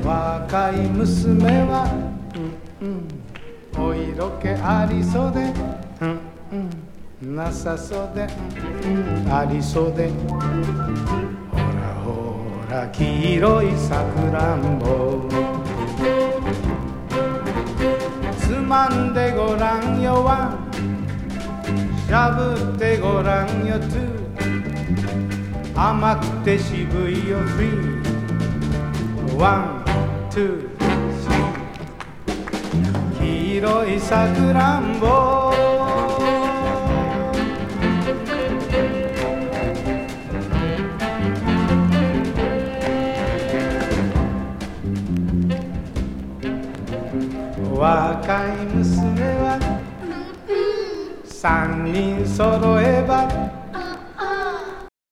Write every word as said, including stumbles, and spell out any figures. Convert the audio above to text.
若い娘は、うんうん、お色気ありそうで、うんうん、なさそうで、うんうん、ありそうで、ほらほら黄色いさくらんぼ、つまんでごらんよワン、しゃぶってごらんよツー、甘くて渋いよスリー、ワンツースリー、黄色いさくらんぼ、若い娘は三人揃えば